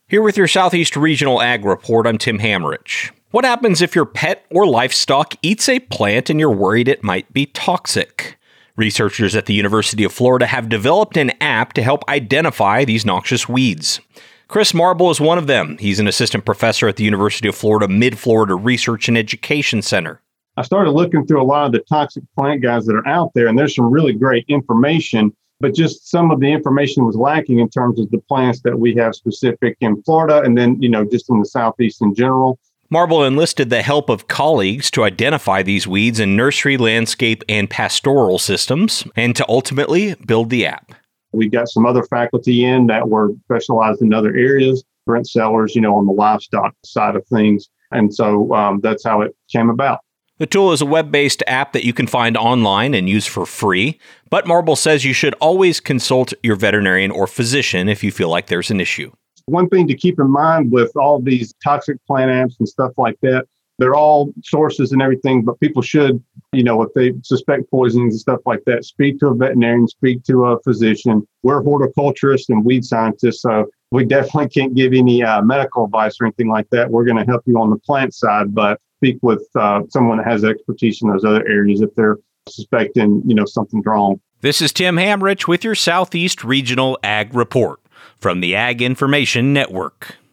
Here with your Southeast Regional Ag Report, I'm Tim Hamrich. What happens if your pet or livestock eats a plant and you're worried it might be toxic? Researchers at the University of Florida have developed an app to help identify these noxious weeds. Chris Marble is one of them. He's an assistant professor at the University of Florida Mid-Florida Research and Education Center. I started looking through a lot of the toxic plant guides that are out there, and there's some really great information, but just some of the information was lacking in terms of the plants that we have specific in Florida and then, just in the Southeast in general. Marble enlisted the help of colleagues to identify these weeds in nursery, landscape, and pastoral systems, and to ultimately build the app. We got some other faculty in that were specialized in other areas, Brent Sellers, on the livestock side of things. And so that's how it came about. The tool is a web-based app that you can find online and use for free, but Marble says you should always consult your veterinarian or physician if you feel like there's an issue. One thing to keep in mind with all these toxic plant apps and stuff like that, they're all sources and everything, but people should, if they suspect poisonings and stuff like that, speak to a veterinarian, speak to a physician. We're horticulturists and weed scientists, so we definitely can't give any medical advice or anything like that. We're going to help you on the plant side, but speak with someone that has expertise in those other areas if they're suspecting, something's wrong. This is Tim Hamrich with your Southeast Regional Ag Report from the Ag Information Network.